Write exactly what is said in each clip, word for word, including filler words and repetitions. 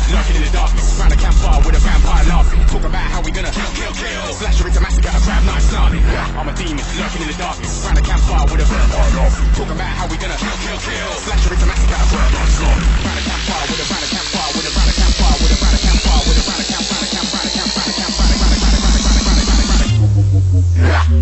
lurking in the darkness. Round a campfire with a vampire laughing. Talk about how we gonna kill, kill, kill. Slasher into massacre, a crab knife snarling. I'm a demon lurking in the darkness. Round a campfire with a vampire laughing. Talk about how we gonna kill, kill, kill. Slasher into massacre, a crab knife snarling. Round a campfire with a round a campfire with a round a campfire with a round a campfire with a round a camp, round a camp, round a camp, round a camp, round a camp, round a camp, round a camp, round a camp, round a camp, round a camp.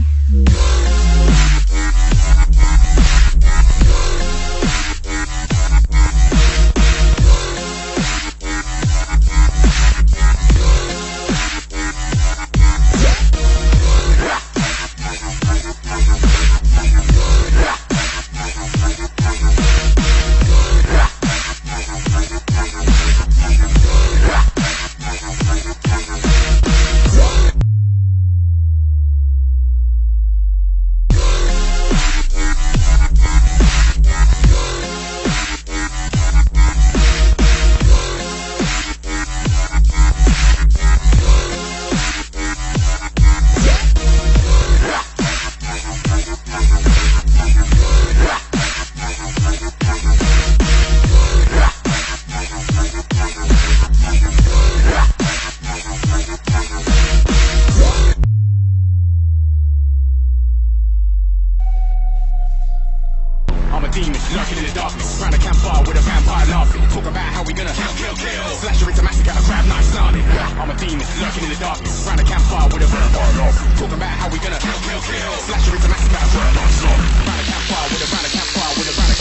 Lurking in the darkness, round a campfire with a vampire laughing. Talk about how we gonna kill, kill, kill. Slasher into massacre, a crab knife snarling. I'm a demon lurking in the darkness, round a campfire with a vampire laughing. Talk about how we gonna kill, kill, kill. Slasher into massacre, a crab knife snarling. Round a campfire with a round a campfire with a round a